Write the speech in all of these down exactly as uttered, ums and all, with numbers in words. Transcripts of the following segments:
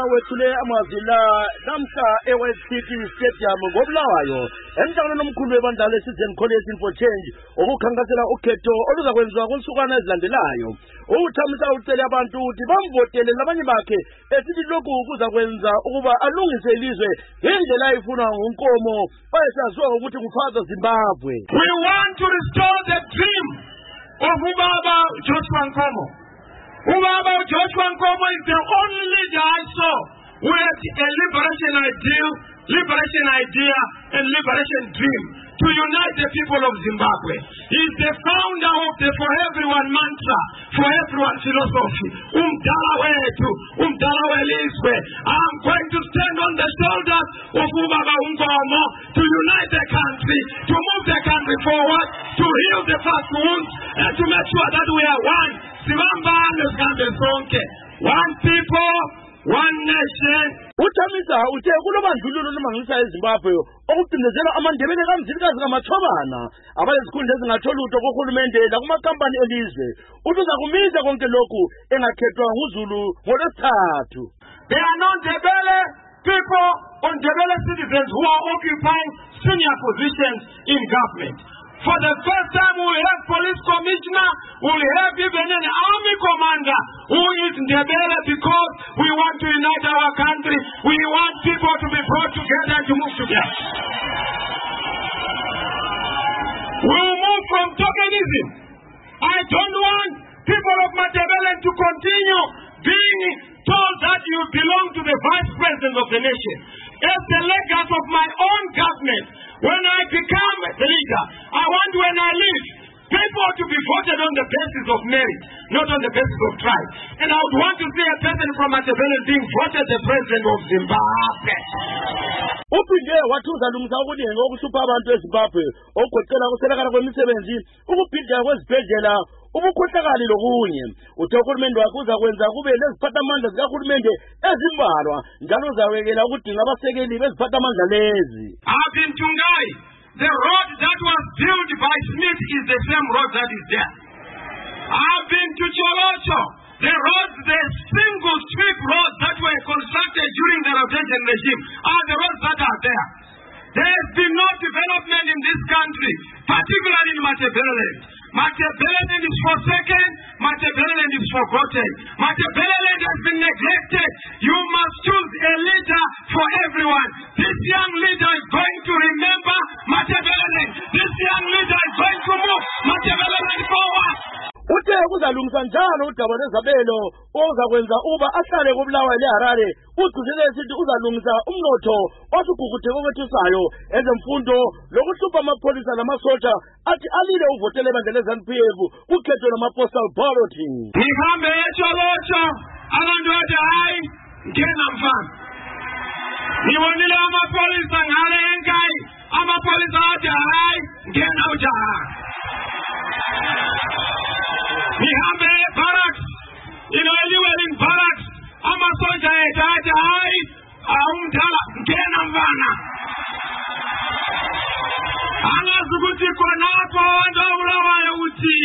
wethule amazila namhla eWest City Stadium ngobulawayo emhlangano omkhulu webandla leCitizen Coalition for Change okukhankasela ukhetho oluzakwenziwa kunsukwana ezilandelayo. Uthamisa ucele abantu ukuthi bamvotele labanye bakhe esithi lokhu kuzakwenza ukuba alungise ilizwe ngendlela ayifuna nguNkomo oyesaziwa ukuthi nguFather Zimbabwe. We want to restore the dream of Ubaba Joshua Nkomo. Ubaba Joshua Nkomo is the only leader I saw who had a liberation ideal, liberation idea, and liberation dream to unite the people of Zimbabwe. He is the founder of the For Everyone mantra, For Everyone philosophy. Umdala wetu, umdala welizwe. I'm going to stand on the shoulders of Ubaba Nkomo to unite the country, to move the country forward, to heal the past wounds, and to make sure that we are one. One people, one nation. Uthamisa uthe kulobandlululo lomangisa eZimbabwe okucindezela amandebele kamzilikazi kamathobana abayizikhundla ezingathola utho kohulumende lakumakhampani elizwe. Utuza kumisa konke lokhu engakhethwa nguZulu ngolwesithathu. There are no Ndebele people or Ndebele citizens who are occupying senior positions in government. For the first time, we have police commissioner, we have even an army commander who is Ndebele because we want to unite our country. We want people to be brought together and to move together. We will move from tokenism. I don't want people of Ndebele to continue being told that you belong to the vice president of the nation. As the legacy of my own government, when I become the leader, I want when I leave, people to be voted on the basis of merit, not on the basis of tribe. And I would want to see a person from Matabele being voted the president of Zimbabwe. Uphinde wathuza lumsa ukulinga okuhlupha abantu eZimbabwe okugoqela ukuselekana kwemisebenzi, ukuphindela kwezibhedlela, ubukhohlakali lokunye. Uthe uhulumende wakhe uzakwenza kube leziphathamandla zikahulumende ezimbalwa njalo uzawekela ukudinga abasekeli beziphathamandla lezi. I've Tungai. The road that was built by Smith is the same road that is there. I've been to Cholocho. The roads, the single strip roads that were constructed during the rotation regime are the roads that are there. There has been no development in this country, particularly in Matabeleland. Matabeleland is forsaken, Matabeleland is forgotten. Matabeleland has been neglected. You must choose a leader for everyone. This young leader is going to remember Matabeleland. This young leader is going to move Matabeleland forward. Uthe kuzalungisa njalo udaba lwezabelo ozakwenza uba ahlale kubulawayo leHarare. Ugcizile esithi uzalungisa umnotho osugugudhe okwethusayo ezemfundo lokuhlupha amapholisa namasotsha athi alile uvotele ebandla leZANU-P F kukhetho lama-postal balloting. Ngihambe eCholocho abantu bathi hayi ngena mfana. Ngibonile amapholisa ngale enkayi amapholisa athi hayi ngena ujaha. Nihambe barracks, you know, anywhere in barracks, amasoja etaja hai, umdala ngena mvana. Angazukuthi khonapho ndawulawayo uthi.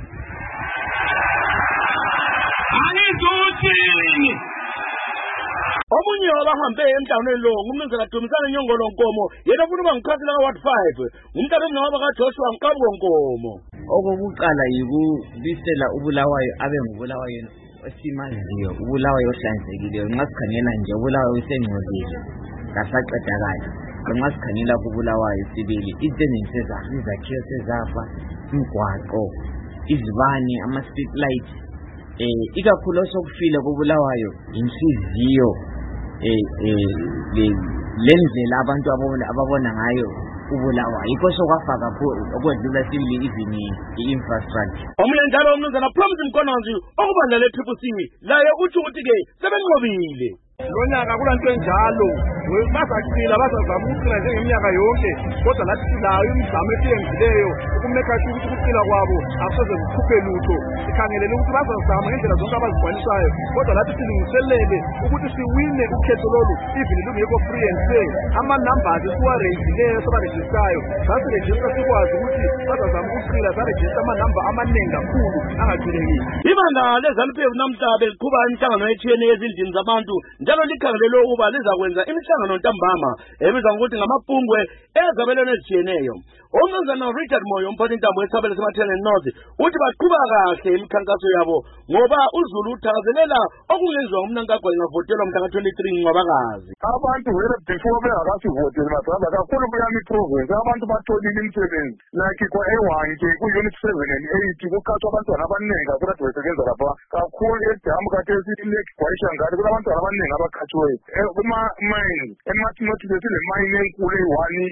Angizuthi. Omunye wabahambe emhlanganweni lo ngumnumzana Dumisani Nyongolo Nkomo yena ufuna ukuba ngikhansela ka-Ward five ngumntana omnawaba kaJoshua Nkabu Nkomo. Okokuqala yikubisela ubulawayo abe ngubulawayo osimaziyo, ubulawayo ohlanzekileyo. Nxa sikhangela nje ubulawayo usengcolile kasaqedakala. Nxa sikhangela kubulawayo sibili izinto ezakhiwo sezafa, imigwaqo, izibane, ama-street lights, eh ikakhulu sokufile kubulawayo inhliziyo eh eh lendlela abantu abona ababona ngayo ubulawayo yikho sokwafa kakhulu okwedlula sibili even i-infrastructure. Omunye njalo umnumzana Promise Mkononzi okubandla le-Triple C laye uthi ukuthi ke sebenqobile. Lonyaka kulanto enjalo bazaqila bazazama ukuqila njengeminyaka yonke kodwa lathi silayo imizamo esiyenzileyo ukumeka sure ukuthi ukuqila kwabo akusoze kukhuphe lutho sikhangelele ukuthi bazazama ngendlela zonke abazigwanisayo kodwa lathi silungiselele ukuthi siwine ukhetho lolu even lungekho free and fair ama-numbers esiwarejileyo sobarejistayo sasirejista sikwazi ukuthi bazazama ukuqila sarejista amanumber amaningi kakhulu angagcinekile. Ibandla le-ZANU-P F namhla beliqhuba imihlangano etshiyeneyo ezindlini zabantu njalo likhangelelwe ukuba lizakwenza imihlangano ntambama ebizwa ngokuthi ngamapungwe ezabelweni ezitshiyeneyo. Umnumzana Richard Moyo umphathintambo wesabelo seMathilane North uthi baqhuba kahle imikhankaso yabo ngoba uZulu uthakazelela okungenziwa ngumnankagwa ingavotelwa mhla ka-twenty-three Ncwabakazi. Abantu vele before bengakasivoteli masaba kakhulu kuyami province abantu batholile imisebenzi like kwa-A one ke ku-unit seven and eight kukhathwa abantwana abaningi kakhulu ade besebenza lapha kakhulu edamu kade esileki gwayishangari kulabantwana abaningi abakhathiweyo kuma-mine emathinothi besile mine enkulu eyi-one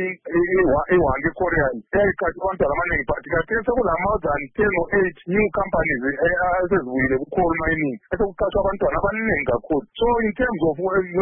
eyi-one eKorea eyayikhathi abantwana abaningi but kade sekulama-more than ten or eight new companies esezibuyile ku-coal mining esekukhathwa abantwana abaningi kakhulu. So in terms of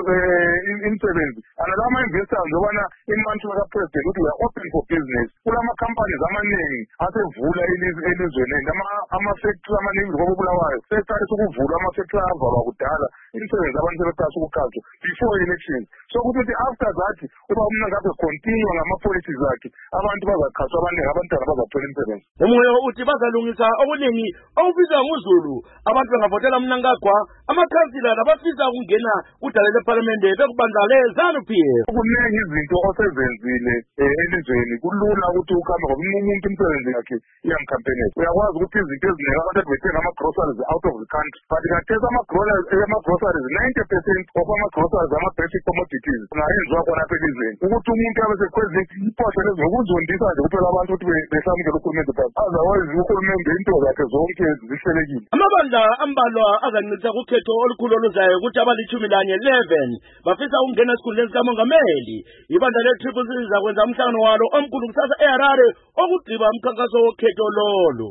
imisebenzi analama-investors obana imantu ka-president ukuthi we are open for business kulama-companies amaningi asevula elizweni ama-factory amaningi ngoba Bulawayo seqale sokuvula ama-factory avalwa kudala imisebenzi abantu sebeqala ukukhathwa before elections. So ukuthi after that uba umnangabe continue ngama-policies akhe abantu bazakhathwa abaningi abantwana bazathola imisebenzi. Umoyo uthi bazalungisa okuningi okubizwa nguZulu abantu bangavotela umnankagwa amakhansila nabafisa ukungena udala leParliamente bekubandla le-ZANU-P F. Kuningi izinto osezenzile elizweni kulula ukuthi ukhambe ngoba umuntu imisebenzi yakhe iyamkhampenela. Uyakwazi ukuthi izinto eziningi abantu bethenga ama-groceries out of the country but kathesa ama-groceries ninety percent of ama-groceries ama-basic commodities ungayenziwa khona apha elizweni ukuthi umuntu abe sekwezi iposho lezi ngokuzondisa nje kuphela abantu ukuthi behlamukele uhulumende but otherwise uhulumende into zakhe zonke zihlelekile. Amabandla ambalwa azancitha kukhetho olukhulu oluzayo ukuthi abalitshumi lanye eleven bafisa ukungena esikhundleni sikamongameli. Ibandla le-Triple C lizakwenza umhlangano walo omkhulu kusasa eHarare okugqiba umkhankaso wokhetho lolu.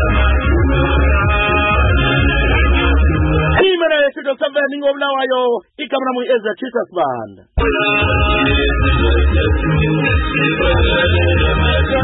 Imena yestudio seven ngobulawayo igama lami Ezra Chisa Sibanda.